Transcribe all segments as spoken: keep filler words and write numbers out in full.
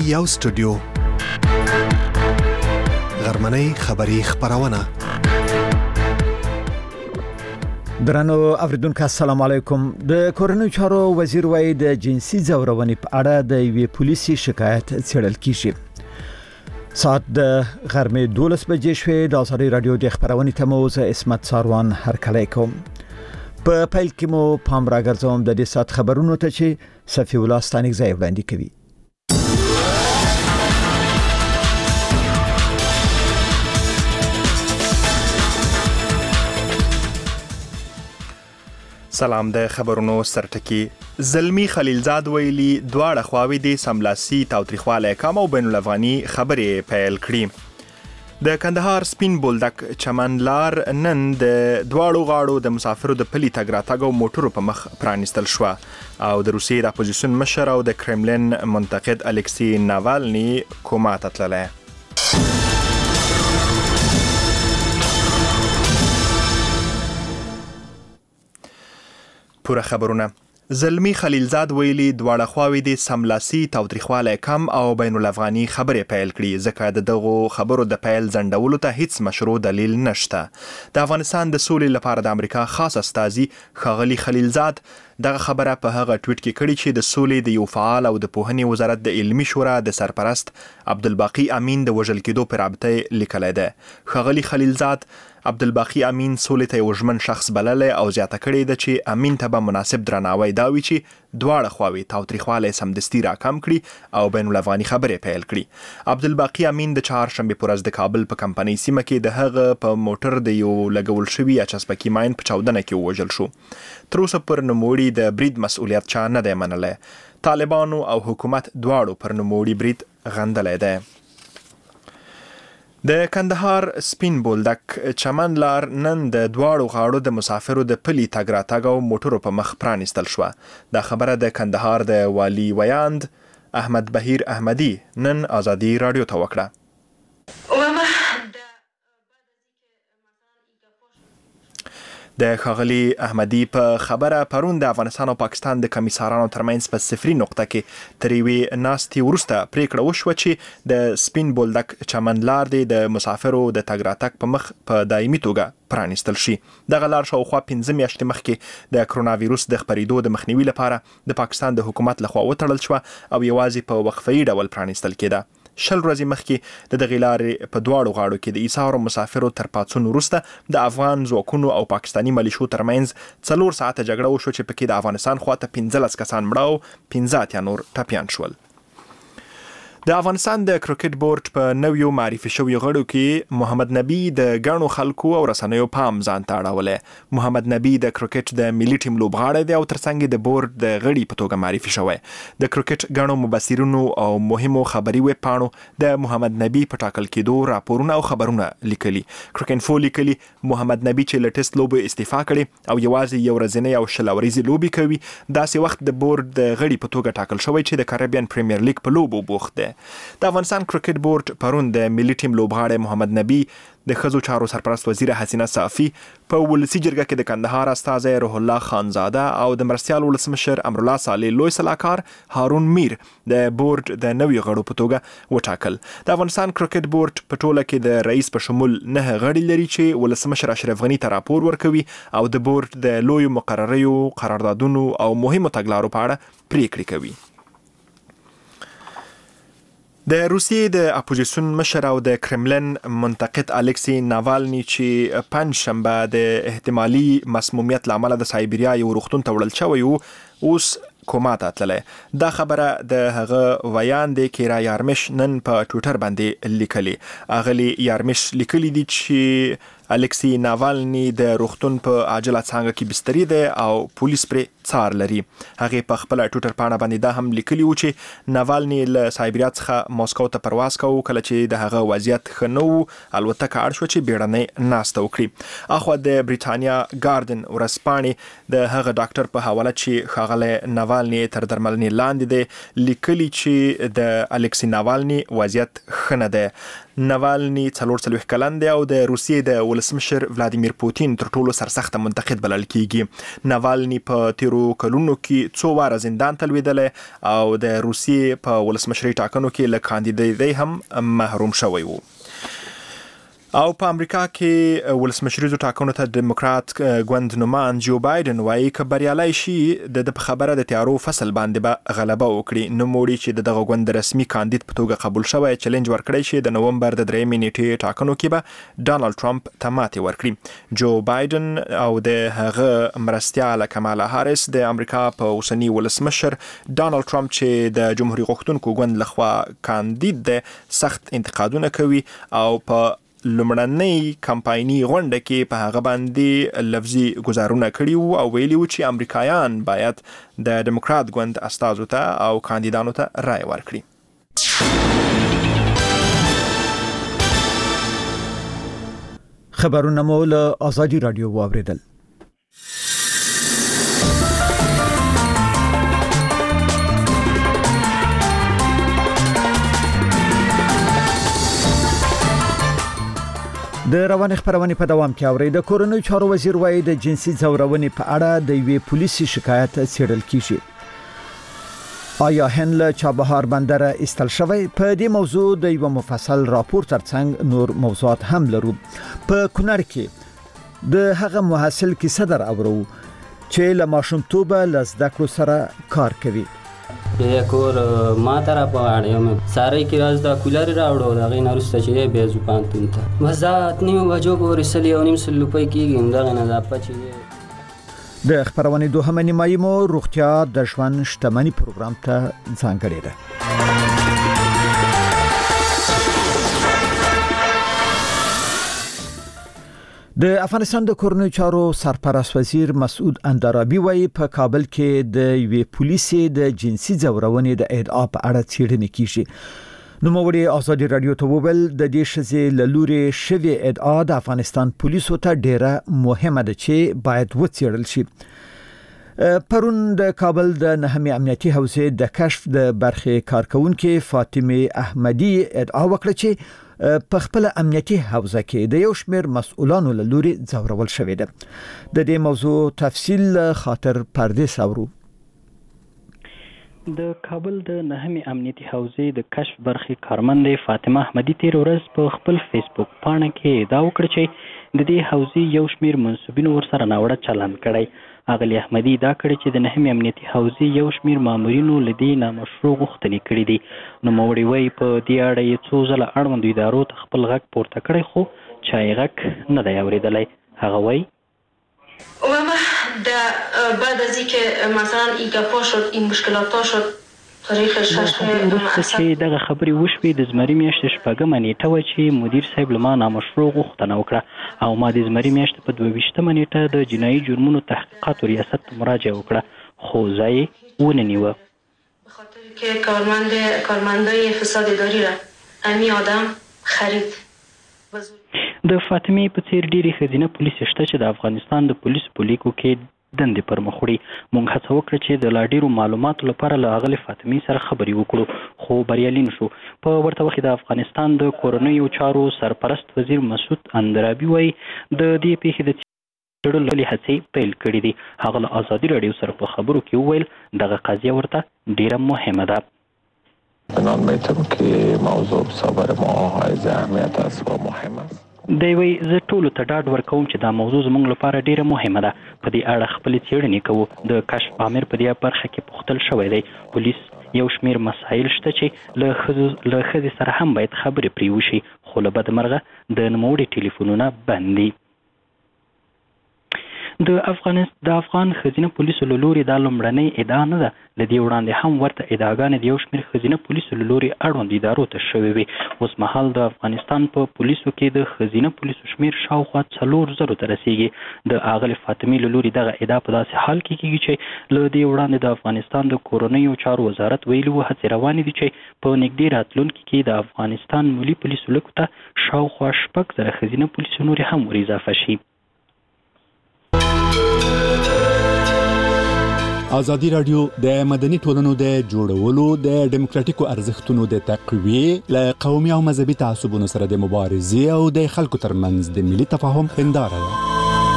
یو سټوډیو غرمنۍ خبری خبرونه. درنو اوریدونکو السلام علیکم. د کورنۍ چارو وزیر وایي د جنسي ځورونې په اړه د یوې پولیسي شکایت څېړل کیږي. ساعت د غرمې دولس بجې شوې. د ازادي رادیو د خبرونې تموز اسمت ساروان هرکلی کوم. په پیل کې مو پام راګرځوم د دې ساعت خبرونو ته چې صفی الله ستانیک ځای وړاندې کوي. سلام. د خبرونو سرټکی. زلمی خلیلزاد ویلي دواړه خواوې د سملاسي تاوتریخواله کم او بین الافغاني خبرې پیل کړي. د کندهار سپین بولدک چمن لار نن د دواړو غاړو د مسافرو د پلي تګ راتګ او موټرو په مخ پرانیستل شوه او د روسیې د اپوزیسیون مشر او د کرملین منتقد الکسی ناوالني کوما ته تللی. پوره خبرونه. زلمی خلیلزاد ویلي دواړه خواوې د سملاسي تاوتریخواله کم او بین الافغاني خبرې پیل کړي ځکه د دغو خبرو د پیل ځنډولو ته هیڅ مشروع دلیل نشته. د افغانستان د سولې لپاره د امریکا خاص استازي ښاغلي خلیلزاد دغه خبره په هغه ټویټ کې کړې چې د سولې د یو فعال او د پوهنې وزارت د علمي شورا د سرپرست عبدالباقي امین د وژل کېدو په رابطه لیکلی ده. ښاغلي خلیلزاد عبدالباقي امین سولې ته یو ژمن شخص بللی او زیاته کړې ده چې امین ته به مناسب درناوی دا وي چې دواړه خواوې تاوتریخوالی سمدستي راکم کړي او بین الافغاني خبرې پیل کړي. عبدالباقي امین د چهارشنبې په ورځ د کابل په کمپنۍ سیمه کې د هغه په موټر د یو لګول شوي اچسپکي ماین په چاودنه کې ووژل شو. تر اوسه پر نوموړي د برید مسؤلیت چا نه دی منلی. طالبانو او حکومت دواړو پر نوموړي برید غندلی دی. د کندهار سپین بولدک چمن لار نن د دواړو غاړو د مسافرو د پلي تګ راتګ او موټرو په مخ پرانیستل شوه. دا خبره د کندهار د والي ویاند احمد بهیر احمدي نن ازادي رادیو ته وکړه. د ښاغلي احمدي په خبره پرون د افغانستان او پاکستان د کمیسارانو ترمنځ په صفري نقطه کې تر یوې ناستې وروسته پریکړه وشوه چې د سپین بولدک چمن لار دی د مسافرو د تګ راتګ په مخ په دایمي توګه پرانیستل شي. دغه لار شاوخوا پنځه میاشتې مخکې د کرونا ویروس د خپرېدو د مخنیوي لپاره د پاکستان د حکومت لخوا وتړل شوه او یوازې په وقفه‌یي ډول پرانیستل کېده. شل ورځې مخکې د دغې لارې په دواړو غاړو کې د ایثارو مسافرو تر پاڅون وروسته د افغان ځواکونو او پاکستاني ملیشو ترمنځ څلور ساعته جګړه وشوه چې پکې د افغانستان خواته پنځلس کسان مړه او پنځه اتیا نور ټپیان شول. د افغانستان د کرکټ بورډ په نویو معرفي شویو غړو کې محمد نبی د ګڼو خلکو او رسنیو پام ځان ته اړولی. محمد نبی د کرکټ د ملي ټیم لوبغاړی دی او ترڅنګ د بورډ د غړي په توګه معرفي شوی. د کرکټ ګڼو مبصرینو او مهمو خبري ویب پاڼو د محمد نبی په ټاکل کېدو راپورونه او خبرونه لیکلي. کرکټ لیکلي محمد نبی چې له ټیسټ لوبو استعفا کړي او یوازې یو ورځنۍ او شل اوريزې لوبې کوي داسې وخت د بورډ د غړي په توګه ټاکل شوی چې د کریبین پریمیر لیګ په لوبو بوخت دی. د افغانستان کرکټ بورډ پرون د ملي ټیم لوبغاړی محمد نبی د ښځو چارو سرپرست وزیر حسینه صافي په ولسي جرګه کې د کندهار استازی روح الله خانزاده او د مرستیال ولسمشر امرالله صالح لوی سلاکار هارون میر د بورډ د نویو غړو په توګه وټاکل. د افغانستان کرکټ بورډ په ټوله کې د رئیس په شمول نه غړي لري چې ولسمشر اشرف غني ته راپور ورکوي او د بورډ د لویو مقرریو قراردادونو او مهمو تګلارو په اړه پریکړې کوي. د روسیې د اپوزیسیون مشر او د کرملین منتقد الکسی ناوالني چې پنځ شنبه د احتمالي مسمومیت له امله د سایبریا یو روغتون ته وړل شوی و اوس کوما ته تللی. دا خبره د هغه ویان دی کیرا یارمش نن په ټویټر باندې لیکلي. اغلی یارمش لیکلي دي چې الکسی ناوالني د روغتون په عاجله څانګه کې بستري دی او پولیس پرې څار لري. هغې په خپله ټویټر پاڼه باندې دا هم لیکلي و چې ناوالني له سایبریا څخه ماسکو ته پرواز کوو کله چې د هغه وضعیت ښه نه و الوتکه اړ شوه چې بیړنۍ ناسته وکړي. اخوا د بریټانیا ګاردن ورځپاڼې د هغه ډاکټر په حواله چې ښاغلی ناوالني تر درملنې لاندې دی لیکلي چې د الکسی ناوالني وضعیت ښه نه دی. نوالني څلور څلوېښت کلن دی او د روسیې د ولسمشر ولادیمیر پوتین تر ټولو سرسخته منتقد بلل کیږي. نوالني په تیرو کلونو کې څو واره زندان ته لوېدلی او د روسیې په ولسمشري ټاکنو کې له کاندیدۍ هم محروم شوی و. او په امریکا کې ولسمشریزو ټاکنو ته ډیموکرات ګوند نومان جو بایدن وایي که بریالی شي د خبره د تیارو فصل باندې به غلبه وکړي. نوموړي چې دغه ګوند رسمي کاندید په توګه قبول شوی چیلنج ورکړی شي د نومبر د درېیمې نیټې ټاکنو کې به ډانلډ ټرمپ ته ماتې ورکړي. جو بایدن او د هغه مرستیاله کمالا هاریس د امریکا په اوسني ولسمشر ډانلډ ټرمپ چې د جمهوریت غوښتونکو ګوند لخوا کاندید دی سخت انتقادونه کوي او په لومړنۍ کمپایني غونډه کې په هغه باندې لفظي گزارونه کړي وو او ویلي وو چې امریکایان باید د ډیموکرات ګوند استازو ته او کاندیدانو ته رائے ورکړي. خبرونه مو له آزادي رادیو واوریدل. د روان خبرونه په دوام کې اوري. د کورنۍ چارو وزیر وایي د جنسي ځورونې په اړه د یوې پولیسي شکایت څېړل کیږي. آیا هند له چابهار بندر استل شوی؟ په دې موضوع د یو مفصل راپور ترڅنګ نور موضوعات هم لرو. په کونړ کې د هغه محصل کیسه در اورو چې له ماشومتوبه له زده کړو سره کار کوي. یه کور ما طرف باید ساری کی راز دا کولر راوړو دا غي نرسته چې به زو پانتون ته مزات نیو وجو ګور سلی او نیم سلو پای کیږي دا نه دا پچې د خبرونه دوهمه نیمایي مو روغتیا د ژوند شتمنۍ پروګرام ته ځانګړې ده. د افغانستان د کورنۍ چارو سرپرست وزیر مسعود اندرابي وایي په کابل کې د یوې پولیسې د جنسي ځورونې د ادعا په اړه څېړنې کیږي. نوموړي آزادي رادیو ته وویل د دې ښځې له لورې شوې ادعا د افغانستان پولیسو ته ډیره مهمه ده چې باید وڅېړل شي. پرون د کابل د نهمې امنیتي حوزې د کشف د برخې کارکونکو فاطمه احمدی ادعا وکړه چې په خپل امنیتي حوزه کې د یو شمېر مسؤلانو له لوري ځورول شوې ده. د دې موضوع تفصیل خاطر پردیس اورو. د کابل د نهمې امنیتي حوزې د کشف برخې کارمندې فاطمه احمدی تیر ورځ په خپل فیسبوک پاڼه کې ادعا وکړه چې د دې حوزې یو شمېر منسوبینو ورسره ناوړه چلند کړی. اغلی احمدی دا کړی چې د نهمې امنیتي حوزې یو شمېر مامورینو له دې نامشروع غوښتنې کړې دي. نوموړي وایي په دې اړه یې څو ځله اړوندو ادارو ته خپل غږ پورته کړی خو چا یې غږ نه دی اورېدلی. هغه وایي و ما بعد از اینکه مثلا این گپا شد این مشکلات ها شد تاریخ شش وروسته چې دغه خبرې وشوې د زمري میاشتې شپږمه نیټه وه چې مدیر صاحب له ما نامشروع غوښتنه وکړه او ما د زمري میاشتې په دوه ویشتمه نیټه د جنایي جرمونو تحقیقاتو ریاست ته مراجعه وکړه خو ځای یې ونه نیوه. به خاطر که کارمند کارمندای فساد اداری را همین آدم خرید. د فاطمه په څیر ډېرې ښځینه پولیس شته چې د افغانستان د پولیسو په لیکو کې دندې پر مخ وړي. موږ هڅه وکړه چې د لا ډېرو معلوماتو لپاره له هغې فاطمې سره خبرې وکړو خو بریالي نه شو. په ورته وخت د افغانستان د کورنیو چارو سرپرست وزیر مسعود اندرابي وایي د دې پیښې د څېړلو هڅې پیل کړي دي. هغه له آزادي راډیو سره په خبرو کې وویل دغه قضیه ورته ډېره مهمه ده. بنان میتم که موضوع بسابر ما حائز اهمیت است و مهم است. دی وایي زه ټولو ته ډاډ ورکوم چې دا موضوع زموږ لپاره ډیره مهمه ده. په دې اړه خپلې څېړنې کوو. د کشف امر په دې برخه کې پوښتل شوی دی. پولیس یو شمېر مسایل شته چې له ښځو له ښځې سره هم باید خبرې پرې وشي خو له بدمرغه د نوموړي ټلیفونونه بند دي. د افغانستان د افغان ښځینه پولیسو له لوري دا لومړنۍ ادعا نه ده. له دې وړاندې هم ورته ادعاګانې د یو شمېر ښځینه پولیسو له لوري اړوند ادارو ته شوې وې. اوس مهال د افغانستان په پولیسو کې د ښځینه پولیسو شمېر شاوخوا څلور زرو ته رسیږي. د اغلې فاطمې له لوري دغه ادعا په داسې حال کې کېږي چې له دې وړاندې د افغانستان د کورنیو چارو وزارت ویلي وو هڅې روانې دي چې په نږدې راتلونکي کې د افغانستان ملي پولیسو لیکو ته شاوخوا شپږ زره ښځینه پولیسو نورې هم ور اضافه شي. ازادي راډیو د مدني ټولنو د جوړولو د ډیموکراتیکو ارزښتونو د تقویې له قومي او مذهبي تعصبونو سره د مبارزې او د خلکو ترمنځ د ملي تفاهم هنداره ده.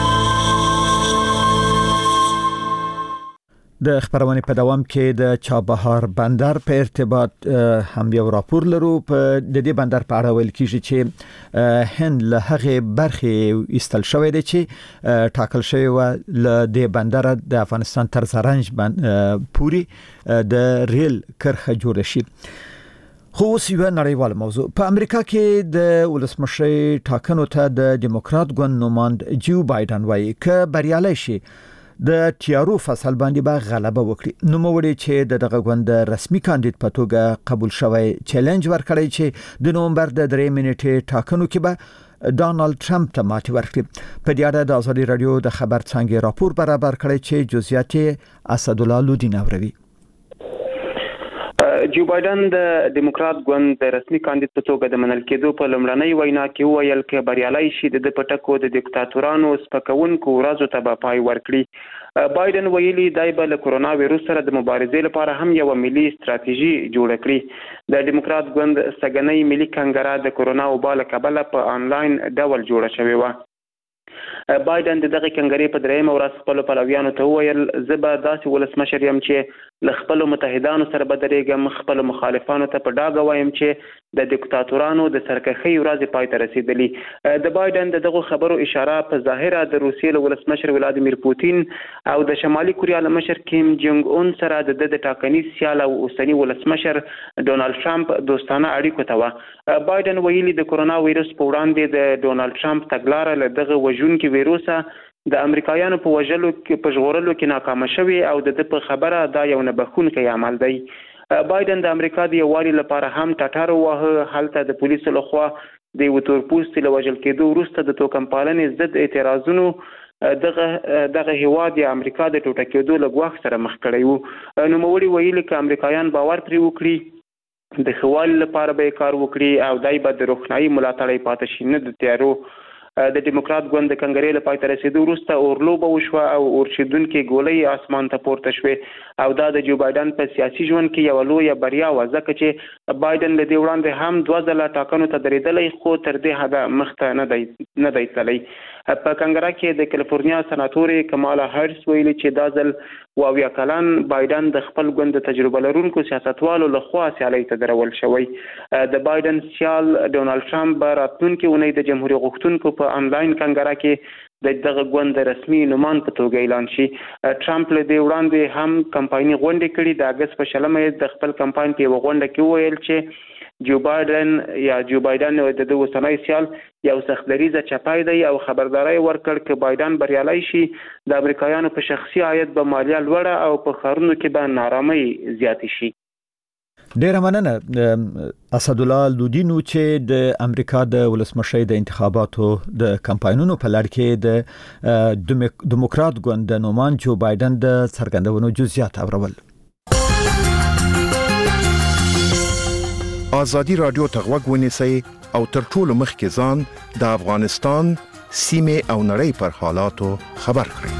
د خبرونې په دوام کې د چابهار بندر په ارتباط هم یو راپور لرو. په د دې بندر په اړه ویل کیږي چې هند له هغه برخې ایستل شوې ده چې ټاکل شوی و له دې بندر د افغانستان تر زرنج پوري د ریل کرخه جوړ شي. خو اوس یو نړیوال موضوع. په امریکا کې د ولسمشر ټاکنو ته د دیموکرات ګوند نوماند جو بایدن وایي ک بریالي شي د تیارو فصل باندې به غلبه وکړي. نو موړي چې د دغه ګوند رسمي کاندید په توګه قبول شوی چیلنج ورکړی چې د نومبر د درې منټې ټاکنو کې به ډانلډ ټرمپ ته ماتې ورکړي. په دې اړه د ازادي رادیو د خبر څنګه راپور برابر کړی چې جزئیات اسدالله لودین اوروي. جو بایدن د دیموکرات ګوند د رسمي کاندید په توګه د منل کېدو په لومړنۍ وینا کې وویل چې بریالي شي د پټکو د دیکتاتورانو سپکونکو ورځو ته به پای ورکړي. بایدن ویلي دی به له کرونا وایروس سره د مبارزې لپاره هم یو ملي ستراتیژي جوړ کړي. د دیموکرات ګوند سګنۍ ملي کنګره د کرونا وبا له کبله په انلاین ډول جوړه شوې و. بایدن د دغه کنګرې په درېیمه ورځ خپلو پلویانو ته وویل زه به داسې ولسمشر یم چې له خپلو متحدانو سره به درېږم. خپلو مخالفانو ته په ډاګه وایم چې د دیکتاتورانو د سرکښۍ ورځې پای ته رسېدلي. د بایدن د دغو خبرو اشاره په ظاهره د روسیې له ولسمشر ولادیمیر پوتین او د شمالي کوریا له مشر کیم جونګ اون سره د د ټاکنیز سیال او اوسني ولسمشر ډونالډ ټرمپ دوستانه اړیکو ته و. بایدن ویلي د کرونا وایروس په وړاندې د ډونالډ ټرمپ تګلاره له دغه وژونکي ویروسه د امریکایانو په وژلو کې په ژغورلو کې ناکامه شوې او د په خبره دا یو نه بخښونکی عمل دی. بایدن د امریکا د یووالي لپاره هم ټټر وهه. هلته د پولیسو لخوا د یو تورپوستي له وژل کېدو وروسته د توکم پالنې ضد اعتراضونو دغه دغه هیواد د امریکا د ټوټه کېدو له ګواښ سره مخ کړی و. نوموړي ویلي چې امریکایان باور پرې وکړي د ښه والي لپاره به کار وکړي او دای به د روښنایي ملاتړی پاتې شي نه د تیارو. د دیموکرات ګوند د کنګرې له پای ته رسېدو وروسته اورلوبه وشوه او اورښیندونکې ګولۍ اسمان ته پورته شوې او دا د جو بایدن په سیاسي ژوند کې یوه لویه بریا وه ځکه چې بایدن له دې وړاندې هم دوه ځله ټاکنو ته درېدلی خو تر دې حده مخته نه دی نه دی تللی. په کنګره کې د کالیفورنیا سناتورې کمالا هریس ویلي چې دا ځل اویا کلن بایدن د خپل ګوند د تجربه لرونکو سیاستوالو لخوا سیالۍ ته درول شوی. د بایدن سیال ډونالډ ټرمپ به راتلونکې اونۍ د جمهوریت غوښتونکو په انلاین کنګره کې د دغه ګوند رسمي نومان په توګه اعلان شي. ټرمپ له دې وړاندې هم کمپایني غونډې کړي. د اګست په شلمه یې د خپل کمپاین په یوه غونډه کې وویل چې جو بایدن یا جو بایدن د د اوسنی سیال یو سختدریزه چپای دی او خبرداري ورکړ چې بایدن بریالي شي د امریکایانو په شخصي عاید به مالیه لوړه او په ښارونو کې به نارامۍ زیاتې شي. ډیره مننه اسدالله لودینو چې د امریکا د ولسمشر د انتخاباتو د کمپاینونو په لړ کې د دیموکرات ګوند د نومان جو بایدن د څرګندونو جزئیات اورول. ازادي رادیو ته غوږ ونیسئ او تر ټولو مخکې ځان د افغانستان سیمې او نړۍ پر حالاتو خبر کړئ.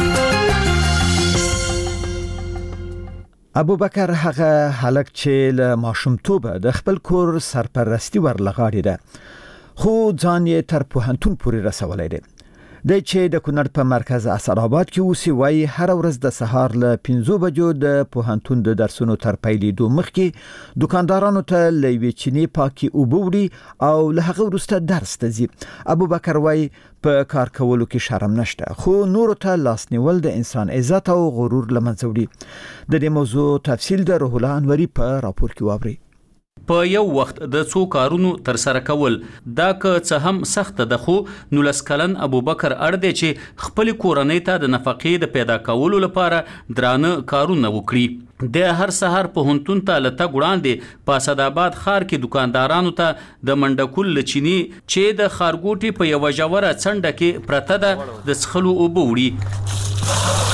ابوبکر هغه هلک چې له ماشومتوبه د خپل کور سرپرستی ورلغاړي ده خو ځان یې تر پوهنتون پورې رسولی دی. د چې د کونړ په مرکز اسداباد کې اوسې وایي هر ورځ د سهار له پنځو بجو د پوهنتون د درسونو تر پیلېدو مخکې دکاندارانو ته له یوې چینې پاکې اوبه وړي او له هغه وروسته درس ته ځي. ابوبکر وایي په کار کولو کې شرم نشته خو نورو ته لاس نیول د انسان عزت او غرور له منځه وړي. د دې موضوع تفصیل د روح الله انوري په راپور کې واورئ. په یو وخت د څو کارونو تر سره کول دا که څه هم سخت ده خو نولس کلن ابوبکر اړ دی چې خپل کورنۍ ته د نفقې د پیدا کولو لپاره درانه کارونه وکړي. د هر سحر په هنتون ته لته ګړاندې په اسداباد ښار کې دکاندارانو ته د منډکول لچینی چې د خارګوټي په یو ژوره څنډه کې پرته ده د څخلو اوبه وړي.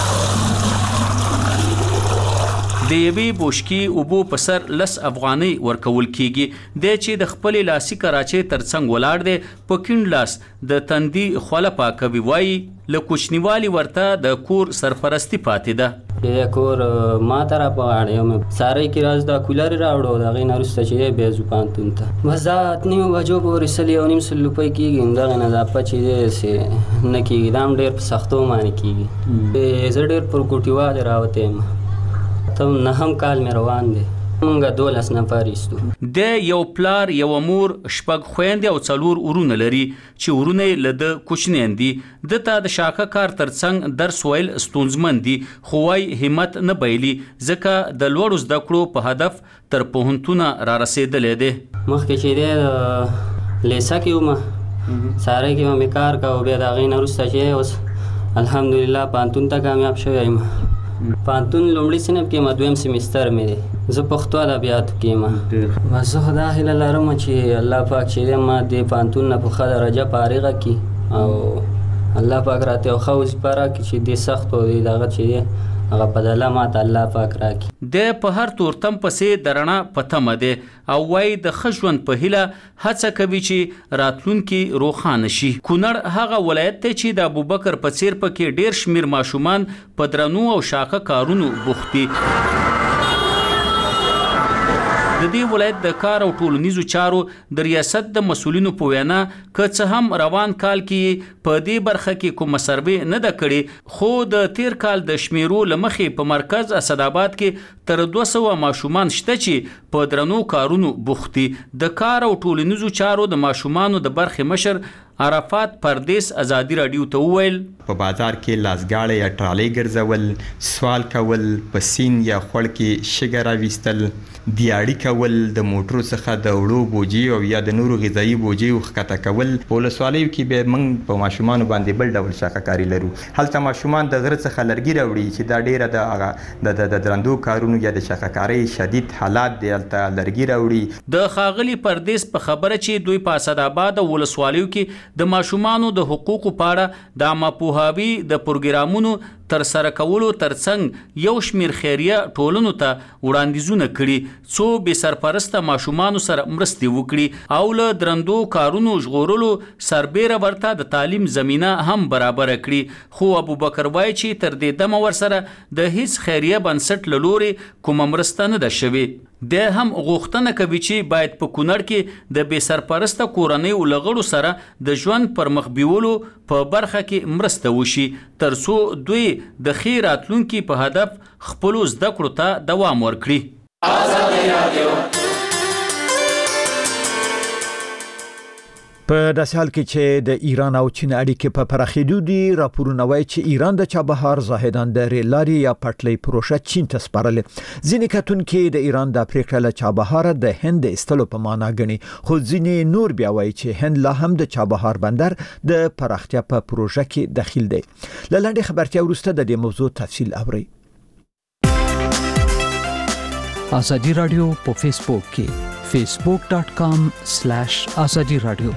د یوې بوشکی اوبو په سر لس افغانۍ ورکول کیږي. د چې د خپل لاسي کراچۍ ترڅنګ ولاړ دی په کیڼ لاس د تندي خوله پاکوي. وایي له کوچنیوالي ورته د کور سرپرستی پاتې ده. د کور ما تر په اړه مې ساري کې راز دا کولر راوړو دا غي نرسته چې به زوپانتون ته مزات نیو وجو پورې سلی او نیم سل روپۍ کېږي دا نه دا پچې دې سي نه کېږي دام ډېر په سختو باندې کېږي زه ډېر پر کوټیوا راوته یم ته نه هم کال مې روان دي مونږه دولس نفر ایستو د یو پلار یو مور شپږ خويندې او څلور ورونه لري چې ورونه له د کوچنین دي د تا د شاکه کار ترڅنګ درس ویل ستونزمن دي خو وايي همت نه بایلي ځکه د لوړو زده کړو په هدف تر پوهنتونه را رسیدلې دي مخکې چې د لیسا کې ومه ساره کې مې کار کاوه بیا د هغې نه وروسته چې اوس الحمدلله پوهنتون ته کامیاب شوی یم پوهنتون لومړي صنف کې ما دویم سیمیستر مې دی زه پښتو ادبیاتو کې یم زه خو دا هیله لرم چې الله پاک چې ما دې پوهنتون نه په ښه درجه فارغه کړي او الله پاک راته یو ښه وظیفه راکړي چې دې سخت و دغه چې دی هغه بدله ماته الله پاک راکړي د په هر تورتم پسې د رڼا په تمه دی او وایي د ښه ژوند په هیله هڅه کوي چې راتلونکي روښانه شي کونړ هغه ولایت دی چې د ابوبکر په څیر پکې ډېر شمیر ماشومان په درنو او شاقه کارونو بوخت دي د دې ولایت د کار او ټولنیزو چارو د ریاست د مسولینو په وینا که څه هم روان کال کې په دې برخه کې کومه سروې نه ده کړې خو د تیر کال د شمیرو له مخې په مرکز اسداباد کې تر دوه سوه ماشومان شته چې په درنو کارونو بوخت دي د کار او ټولنیزو چارو د ماشومانو د برخې مشر عرفات پردیس ازادي رادیو ته وویل په بازار کې لاسګاړې یا ټرالۍ ګرځول سوال کول په سین یا خوړ کې شګه راویستل دیاړي کول د موټرو څخه د وړو بوجي او یا د نورو غذایی بوجي وښکته کول په ولسوالیو کې به موږ په ماشومانو باندې بل ډول شاقه کاري لرو هلته ماشومان د غره څخه لرګي راوړي چې دا ډیره د هغه د درندو کارونو یا د شاقه کارۍ شدید حالات دی هلته لرګي راوړي د ښاغلي پردیس په خبره چې دوی په اسداباد او ولسوالیو کې د ماشومانو د حقوقو په اړه د عامه پوهاوي د پروګرامونو تر سره کولو ترڅنګ یو شمیر خیریه ټولنو ته وړاندیزونه کړي څو بې سرپرسته ماشومانو سره مرستې وکړي او له درندو کارونو ژغورلو سربیره ورته د تعلیم زمینه هم برابره کړي خو ابوبکر وایي چې تر دې دمه ورسره د هیڅ خیریه بنسټ له لورې کومه مرسته نه ده شوې د هم غوښتنه کوي چې باید په کونړ کې د بې سرپرسته کورنیو له غړو سره د ژوند پر مخ بیولو په برخه کې مرسته وشي تر څو دوی د ښې راتلونکي په هدف خپلو زده کړو ته دوام ورکړي آزادي رادیو په داسې حال کې چې د ایران او چین اړیکې په پراخېدو دي راپورونه وایي چې ایران د چابهار ظاهراً د ریل لارې یا پټلۍ پروژه چین ته سپارلې ځینې کتونکي د ایران د پریکړه له چابهار د هند ایستلو په معنا ګڼي خو ځینې نور بیا وایي چې هند لا هم د چابهار بندر د پراختیا په پروژه کې دخیل دی له لنډې خبرتیا وروسته د دې موضوع تفصیل اورئ آزادی رادیو په فیسبوک کې facebook dot com slash azadi radio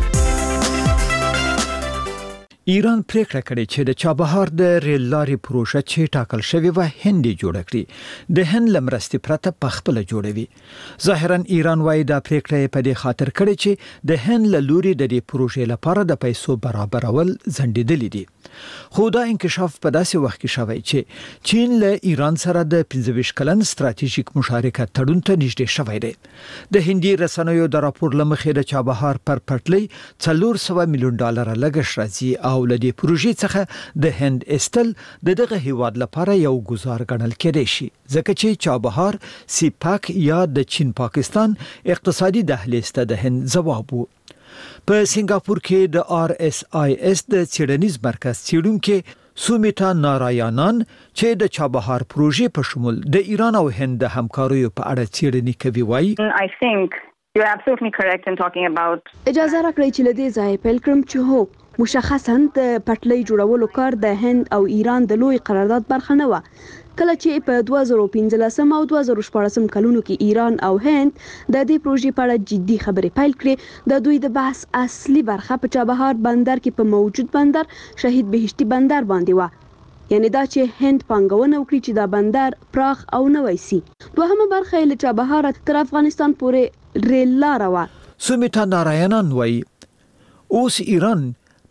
ایران پریکړه کړې چې د چابهار د ریل لارې پروژه چې ټاکل شوی و هند جوړ کړي د هند لمرستي پرته په خپل جوړوي ظاهرا ایران وايي دا پریکړه په دې خاطر کړې چې د هند له لوري د دې پروژې لپاره د پیسو برابرول ځنډېدلې دي خو دا انکشاف په داسې وخت کې شوی چې چین له ایران سره د پنځه ویشت کلن ستراتیژیک مشارکت تړون ته نږدې شوی دی د هندي رسنیو د راپور لمخې د چابهار پر پټلۍ څلور سوه میلیون ډالر لګښت راځي او ولدي پروژې څخه د هند استل د دغه هیواد لپاره یو گزار ګڼل کېدای شي ځکه چې چابهار سیپاک یا د چین پاکستان اقتصادي دهلیز ته د هند ځواب وو په سنگاپور کې د آر اس آی اس د څېړنیز مرکز څېړونکو سومیتا نارایانان چې د چابهار پروژې په شمول د ایران او هند د همکاریو په اړه څېړنې کوي وایي I think you're absolutely correct in talking about اجازه راکړئ چې لدې ځای پیل کړم چې هو مشخصاً د پټلۍ جوړولو کار د هند او ایران د لوی قرارداد برخه نه و کله چې په دوه زره پنځلسم او دوه زره شپاړسم کلونو کې ایران او هند د دې پروژې په اړه جدي خبرې پیل کړې د دوی د بحث اصلي برخه په چابهار بندر کې په موجود بندر شهید بهشتي بندر باندې و یعنی دا چې هند پانګونه وکړي چې دا بندر پراخ او نوی سي دوهمه برخه له چابهار تر افغانستان پورې ریل لار و سومیتا نارایانان وایي اوس ایران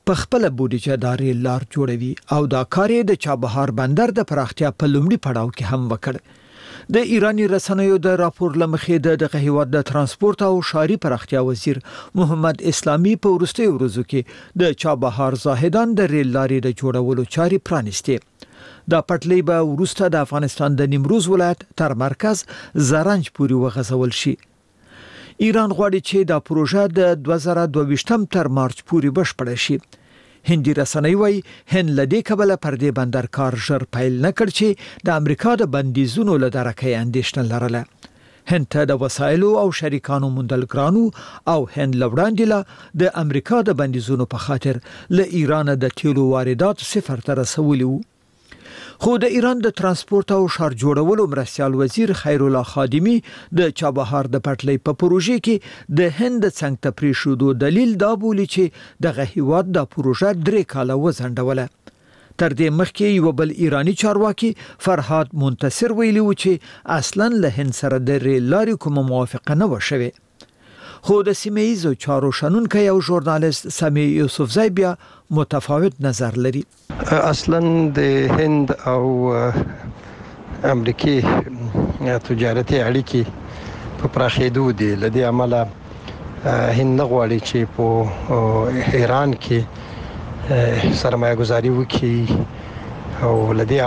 په خپل بودیجه داري لار جوړوي او دا کار د چابهار بندر د پراختیا په لومړي پړاو کې هم وکړ. د ایرانی رسنیو د راپور لمخې د دغه هیواد د ترانسپورت او ښاري پراختیا وزیر محمد اسلامي په وروستیو ورځو کې د چابهار زاهدان د ریل لارې د جوړولو چارې پرانیستې. دا پټلۍ به وروسته د افغانستان د نیمروز ولایت تر مرکز زرنج پورې وغځول شي. ایران غواړي چې دا پروژه د دوه زره دوه ویشتم تر مارچ پورې بشپړه شي. هندي رسنۍ وایي هند لدې کبله پر دې بندر کار ژر پیل نه کړ چې د امریکا د بندیزونو له درکې اندېښنه لرله. هند ته د وسایلو او شریکانو موندل ګرانو او هند لوړاندې له د امریکا د بندیزونو په خاطر له ایران د تیلو واردات صفر ته رسولي وو. خو د ایران د ترانسپورت او ښار جوړولو مرستیال وزیر خیر الله خادمی د چابهار د پټلۍ په پروژې کې د هند څنګه ته پریښودو دلیل دا بولی چې دغه هیواد د پروژه درې کاله وځنډوله. تر دې مخکې یو بل ایرانی چارواکي فرهاد منتصر ویلي و چې اصلا له هند سره د ریل لارې کوم موافقه نه و شوې. خو د سیمه‌ایزو چارو شنونکی او ژورنالیست سمیع یوسفزی بیا متفاوت نظر لري. اصلا د هند او امریکای تجارتي اړیکې په پراخېدو دي. لدې عمله هند نه غواړي چې په ایران کې سرمایه گذاري وکړي او لدې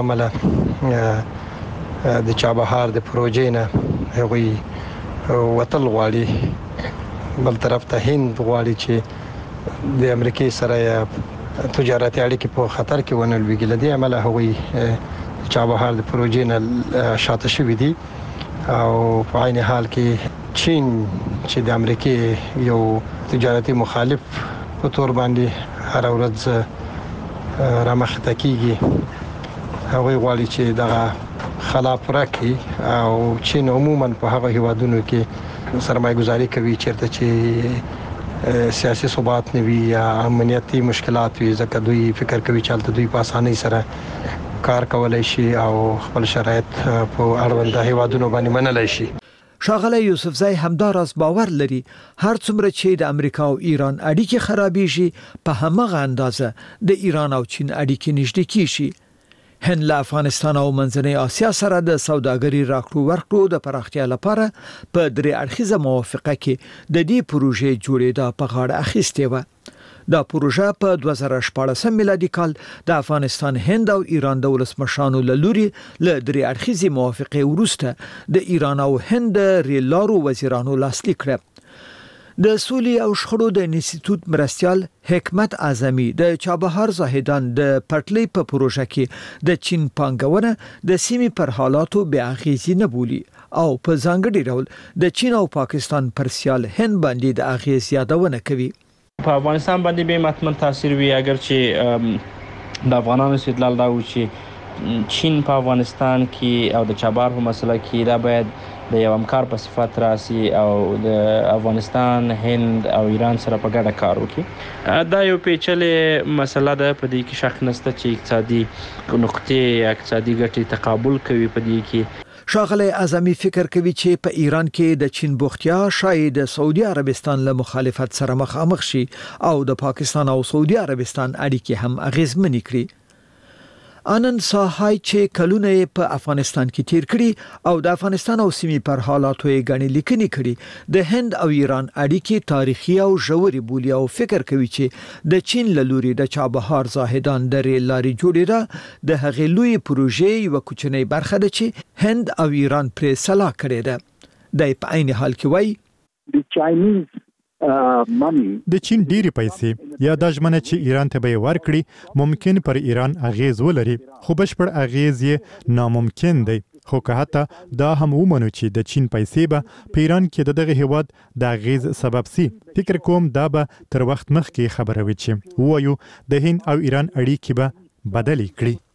عمله د چابهار د پروژې نه هغوی وتل غواړي. بل طرف ته هند غواړي چې د امریکای سره تجارتي اړیکې په خطر کې ونه لویږي. لدې عمله هغوی چابهار د پروژې نه شاته شوي دي او په عین حال کې چین چې د امریکای یو تجارتي مخالف په تور باندې هر ورځ رامخته کیږي هغوی غواړي چې دغه خلا پوره کړي او چین عموما په هغه هیوادونو کې سرمایه گذاری کوي چیرته چې سیاسي ثبات نه وي یا امنیتي مشکلات وي ځکه دوی فکر کوي چې دوی په اسانۍ سره کار کولای شي او خپل شرایط په اړوند هیوادونو باندې منلای شي. ښاغلی یوسفزی همداراز باور لري هر څومره چې د امریکا او ایران اړیکې خرابېږي په همغه اندازه د ایران او چین اړیکې نږدې کیږي. هند له افغانستان او منځنۍ اسیا سره د سوداګرۍ راکړو ورکړو د پراختیا لپاره په درې اړخیزه موافقه کې د دې پروژې جوړېدا په غاړه اخیستې و. دا پروژه په دوه زره شپاړسم میلادي کال د افغانستان، هند او ایران د ولسمشرانو له لوري له درې اړخیزې موافقې وروسته د ایران او هند ریل لارو وزیرانو لاسلیک کړه. د سولې او شخړو د انسټیټیوټ مرستیال حکمت اعظمي د چابهار زاهدان د پټلۍ په پروژه کې د چین پانګونه د سیمې پر حالاتو بې اغیزې نه بولي او په ځانګړي ډول د چین او پاکستان پر سیال هند باندې د اغیز یادونه کوي. په افغانستان باندې به متمن تاثیر وي اگر چې د افغانانو استدلال دا و چې چین په افغانستان کې او د چابهار په مسله کې دا باید د یو همکار په صفت راسي او د افغانستان، هند او ایران سره په ګډه کار وکړي. دا یو پیچلې مسله ده، په دې کې شک نشته چې اقتصادي نقطې اقتصادي ګټې تقابل کوي. په دې کې ښاغلی اعظمي فکر کوي چې په ایران کې د چین بوختیا شاید د سعودي عربستان له مخالفت سره مخامخ شي او د پاکستان او سعودي عربستان اړیکې هم اغیزمنې کړي. آنند ساهای چې کلونه په افغانستان کې تیر کړي او د افغانستان او سیمې پر حالاتو یې غني لیکنې کړي، د هند او ایران اړیکې تاریخي او ژورې بولي او فکر کوي چې د چین له لوري د چابهار زاهدان د ریل لارې جوړېدا د هغې لوی پروژې یوه کوچنۍ برخه ده چې هند او ایران پرې سلا کړې ده. د په عین حال کې وایي د چاینیز د چین ډېری پیسې یا د ژمنه چې ایران ته به ورکړي ممکن پر ایران اغیز ولري، خو بشپړ اغیز یې ناممکن دی. خو که حتی دا هم ومنو چې د چین پیسې به په ایران کې د دغه هیواد د اغیز سبب سي، فکر کوم دا به تر وخت مخکې خبره وي چې وایو د هند او ایران اړیکې به بدلې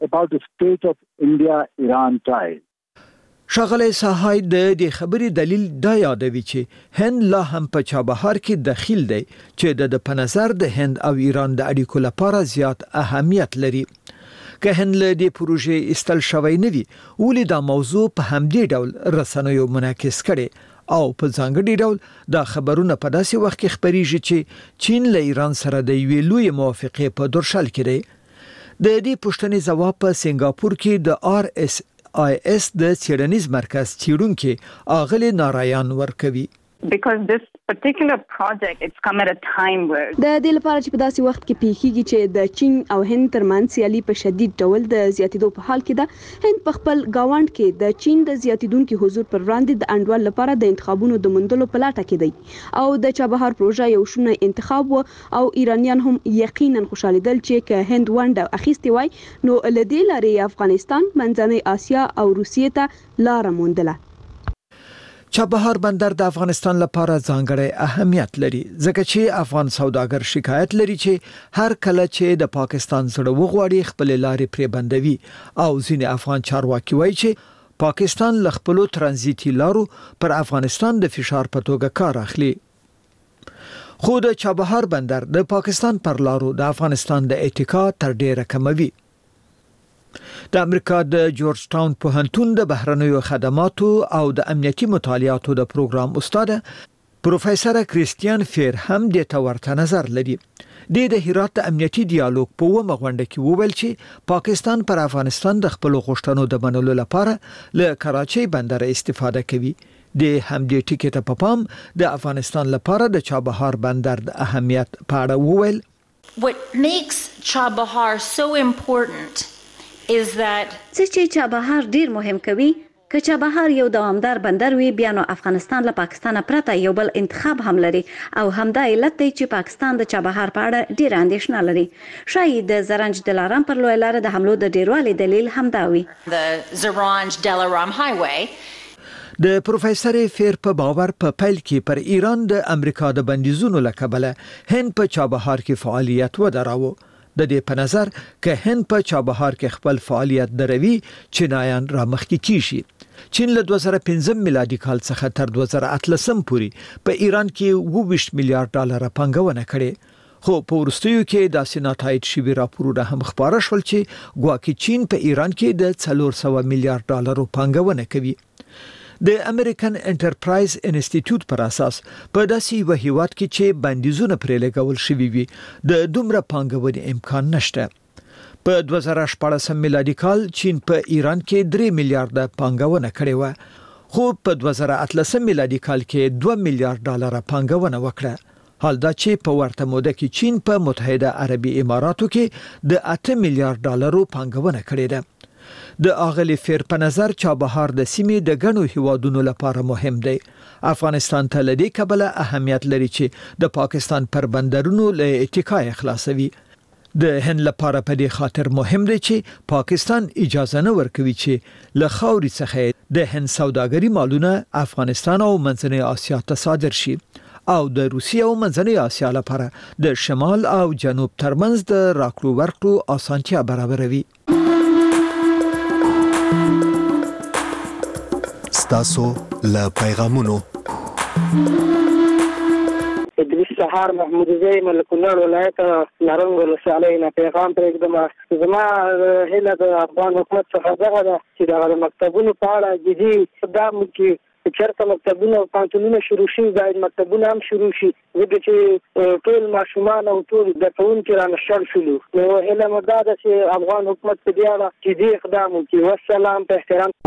کړي. ښاغلی ساهای د دې خبرې دلیل دا یادوي چې هند لا هم په چابهار کې دخیل دی چې د په نظر د هند او ایران د اړیکو لپاره زیات اهمیت لري. که هند له دې پروژې استل شوی نه وي ولې دا موضوع په همدې ډول رسنیو منعکس کړي او په ځانګړي ډول دا خبرونه په داسې وخت کې خبريږي چې چین له ایران سره د یوې لوی موافقې په درشل کې دی. د دې پوښتنې جواب په سنگاپور کې د آر اس آی اس د څېړنیز مرکز څېړونکو اغلی نارایان ورکوي. Because this particular project, it's come at a time where د دې لپاره چې په داسې وخت کې پیښیږي چې د چین او هند ترمنځ سیالي په شدید ډول د زیاتیدو په حال کې ده. هند په خپل گاوند کې د چین د زیاتیدونکو حضور پر وړاندې د انډول لپاره د انتخابونو د مندلو په لټه کې دی او د چابهار پروژه یو شونه انتخاب و او ایرانیان هم یقینا خوشالیدل چې که هند ونډه اخیستې وای نو لدې لارې افغانستان، منځنۍ اسیا او روسیې ته لار موندله. چابهار بندر د افغانستان لپاره ځانګړی اهمیت لري ځکه چې افغان سوداګر شکایت لري چې هر کله چې د پاکستان سره وغواړي خپل لارې پرې بندوي او ځینې افغان چارواکي وایي چې پاکستان ل خپل ترانزیتي لارو پر افغانستان د فشار په توګه کار اخلي. خو د چابهار بندر د پاکستان پر لارو د افغانستان د اتکا تر ډیره کموي. د امریکا د جورج ټاون پوهنتون د بهرنیو خدماتو او د امنیتي مطالعاتو د پروګرام استاد پروفیسور کریستیان فیر هم د تورته نظر لري. د هرات د امنیتي ډیالوګ په ومه غونډه کې وویل چې پاکستان پر افغانستان د خپل غوښتنو د منلو لپاره له کراچۍ بندر استفاده کوي. د همدې ټکي ته په پام د افغانستان لپاره د چابهار بندر د اهمیت په اړه وویل. What makes Chabahar so important is that چې چابهار ډیر مهم کوي که چابهار یو دوامدار بندر وي بیا نو افغانستان له پاکستان پرته یو بل انتخاب هم لري او همدا علت دی چې پاکستان د چابهار په اړه ډیر اندېښنه لري. شاید د زرنج دلارام پر لوی لار د حملو د ډیروالي دلیل همدا وي. The Zaranj Delaram Highway. د پروفیسور فیر په باور په پیل کې پر ایران د امریکا د بندیزونو لکبله هند په چابهار کې فعالیت ودراوه. د دې په نظر که هند په چابهار کې خپل فعالیت دروي چینایان را مخکې کیږي. چین له دوه زره پنځم میلادي کال څخه تر دوه زره اتلسم پورې په ایران کې اووه ویشت میلیارډ ډالر پانګونه کړې. خو په وروستیو کې داسې ناتایج شوي راپورونه هم خبره شول چې ګواکې چین په ایران کې د څلور سوه میلیارډ ډالرو پانګونه کوي. د امریکن انټرپرایز انسټیټیوټ پر اساس په داسې یو هیواد کې چې بندیزونه پرې لګول شوي وي د دومره پانګونې امکان نشته. په دوه زره شپاړسم میلادي کال چین په ایران کې درې میلیارډ پانګونه کړې و خو په دوه زره اتلسم میلادي کال کې دوه میلیارډ ډالر پانګونه وکړه. حال دا چې په ورته موده کې چین په متحده عربي اماراتو کې د اته میلیارډ ډالرو پانګونه کړې ده. د اغلی فیر په نظر چابهار د سیمې د غنو هیوادونو لپاره مهم دی. افغانستان ته لدی کبله اهمیت لري چې د پاکستان پر بندرونو له اتکای خلاصوي. د هند لپاره په دې خاطر مهم دی چې پاکستان اجازه نه ورکوي چې له خاوري څخه د هند سوداګري مالونه افغانستان او منځنۍ اسیا ته صادر شي او د روسیې او منځنۍ اسیا لپاره د شمال او جنوب ترمنځ د راکړو ورکړو اسانتیا برابروي. ستاسو له پیغامونو ادریس سهار محمود زئی ملکونړ ولایت نارنګ ولسوالۍ نه پیغام پرېږدم. زما هیله د افغان حکومت څخه دغه ده چې د مکتبونو په اړه جدي اقدام وکړي. چېرته مکتبونه او پوهنتونونه شروع شي باید مکتبونه هم شروع شي ځکه چې ټول ماشومان او ټول زده کوونکي رانشل شولو. نو هیله مو دا ده چې افغان حکومت په دې اړه جدي اقدام وکړي. والسلام په احترام.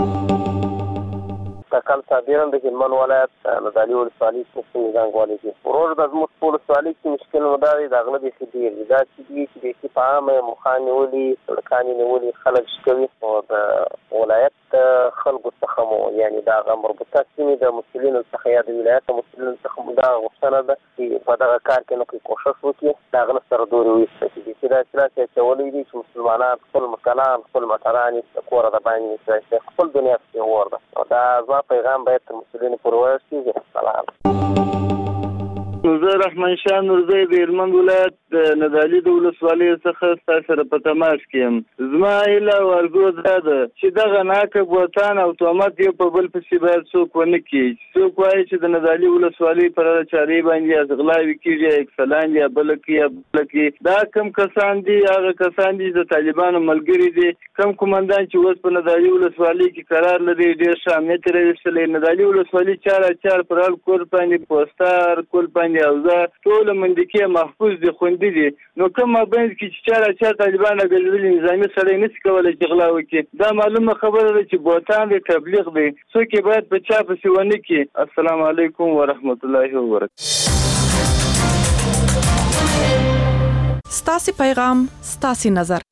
تکل صابران د هلمند ولایت د دالي ولسوالۍ څخه میدان غواړي چې ورور د زموږ په ولسوالۍ کې مشکل مدا دی د غلبې خدي دا چې دی چې د په عامه مخانه ولي سړکانې ولي خلک شکوي او د ولایت خلکو څخه مو یعنی دا غ مربوطه سیمې د مسؤلینو څخه یا د ولایت مسؤلینو څخه دا غوښتنه ده چې په دغه کار کې نو کوشش وکړي دا غل سره دوی وي چې دا چې چې ولې دي چې مسلمانان خپل مکانان خپل مطران کور د باندې چې خپل دنیا کې ورده دا پیغام باید تر مسؤلینو پورې ورسیږي. سلام. زه رحمان شاه نورزی د هلمند ولایت د نادعلي د ولسوالۍ څخه ستاسو سره په تماس کې یم. زما ایله او ارزو دا ده چې دغه ناکه بوتان او تهمت یو په بل پسې باید څوک ونه کړي. څوک وایي چې د نادعلي ولسوالۍ پر چارې باندې غلاوې کېږي، اکسلان یا بل کې یا بل کې. دا کم کسان دي، هغه کسان دي د طالبانو ملګري دي. کم قومندان چې اوس په نادعلي ولسوالۍ کې قرار لري ډېر ښه امنیت یې راویستلی. نادعلي ولسوالۍ چاره چار پر هر کور باندې پوسټر، کور باندې اوزار ټول منډکې محفوظ دي، خوندي دي. نو کوم مابینځ کې چې چاره چار طالبان راګرځېدلي نظامي سړی نشي کولی چې غلا وکړي. دا معلومه خبره ده چې بوتان دی، تبلیغ دی. څوک یې باید په چا پسې ونه کړي. السلام علیکم ورحمت الله وبرکاته. ستاسو پیغام ستاسو نظر